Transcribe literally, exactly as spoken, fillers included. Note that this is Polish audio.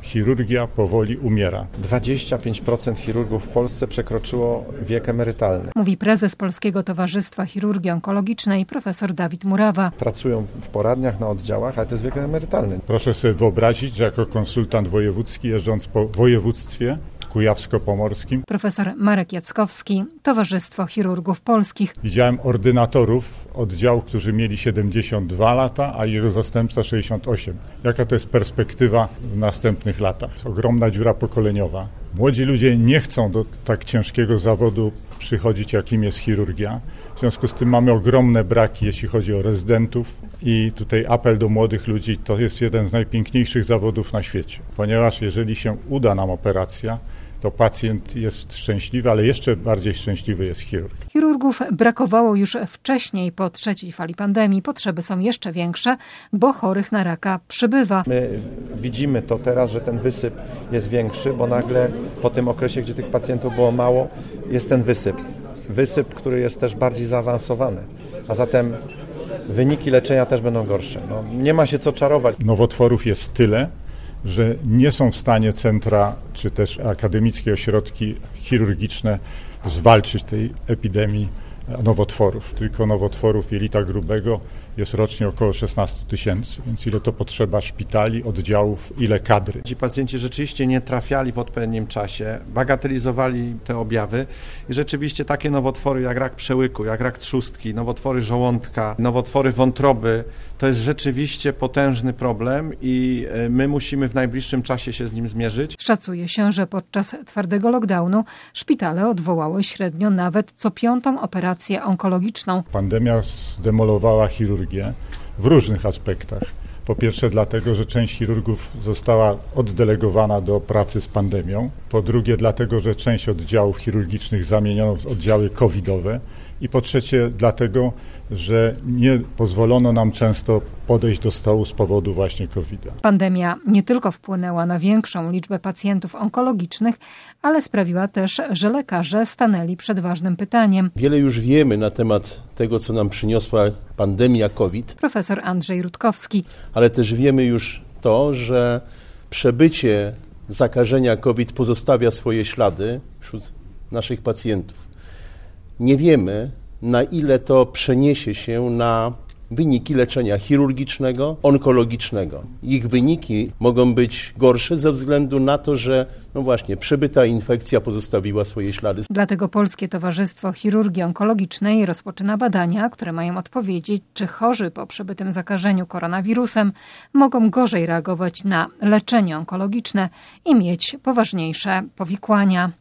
chirurgia powoli umiera. dwadzieścia pięć procent chirurgów w Polsce przekroczyło wiek emerytalny. Mówi prezes Polskiego Towarzystwa Chirurgii Onkologicznej profesor Dawid Murawa. Pracują w poradniach, na oddziałach, ale to jest wiek emerytalny. Proszę sobie wyobrazić, że jako konsultant wojewódzki jeżdżąc po województwie kujawsko-pomorskim. Profesor Marek Jackowski, Towarzystwo Chirurgów Polskich. Widziałem ordynatorów oddziału, którzy mieli siedemdziesiąt dwa lata, a jego zastępca sześćdziesiąt osiem. Jaka to jest perspektywa w następnych latach? Ogromna dziura pokoleniowa. Młodzi ludzie nie chcą do tak ciężkiego zawodu przychodzić, jakim jest chirurgia. W związku z tym mamy ogromne braki, jeśli chodzi o rezydentów. I tutaj apel do młodych ludzi, to jest jeden z najpiękniejszych zawodów na świecie. Ponieważ jeżeli się uda nam operacja, to pacjent jest szczęśliwy, ale jeszcze bardziej szczęśliwy jest chirurg. Chirurgów brakowało już wcześniej, po trzeciej fali pandemii. Potrzeby są jeszcze większe, bo chorych na raka przybywa. My widzimy to teraz, że ten wysyp jest większy, bo nagle po tym okresie, gdzie tych pacjentów było mało, jest ten wysyp. Wysyp, który jest też bardziej zaawansowany. A zatem wyniki leczenia też będą gorsze. No, nie ma się co czarować. Nowotworów jest tyle, że nie są w stanie centra czy też akademickie ośrodki chirurgiczne zwalczyć tej epidemii nowotworów. Tylko nowotworów jelita grubego jest rocznie około szesnaście tysięcy, więc ile to potrzeba szpitali, oddziałów, ile kadry. Ci pacjenci rzeczywiście nie trafiali w odpowiednim czasie, bagatelizowali te objawy i rzeczywiście takie nowotwory jak rak przełyku, jak rak trzustki, nowotwory żołądka, nowotwory wątroby, to jest rzeczywiście potężny problem i my musimy w najbliższym czasie się z nim zmierzyć. Szacuje się, że podczas twardego lockdownu szpitale odwołały średnio nawet co piątą operację onkologiczną. Pandemia zdemolowała chirurgię w różnych aspektach. Po pierwsze dlatego, że część chirurgów została oddelegowana do pracy z pandemią. Po drugie dlatego, że część oddziałów chirurgicznych zamieniono w oddziały covidowe. I po trzecie dlatego, że nie pozwolono nam często podejść do stołu z powodu właśnie kowida. Pandemia nie tylko wpłynęła na większą liczbę pacjentów onkologicznych, ale sprawiła też, że lekarze stanęli przed ważnym pytaniem. Wiele już wiemy na temat tego, co nam przyniosła pandemia COVID. Profesor Andrzej Rutkowski. Ale też wiemy już to, że przebycie zakażenia COVID pozostawia swoje ślady wśród naszych pacjentów. Nie wiemy, na ile to przeniesie się na wyniki leczenia chirurgicznego, onkologicznego. Ich wyniki mogą być gorsze ze względu na to, że no właśnie przebyta infekcja pozostawiła swoje ślady. Dlatego Polskie Towarzystwo Chirurgii Onkologicznej rozpoczyna badania, które mają odpowiedzieć, czy chorzy po przebytym zakażeniu koronawirusem mogą gorzej reagować na leczenie onkologiczne i mieć poważniejsze powikłania.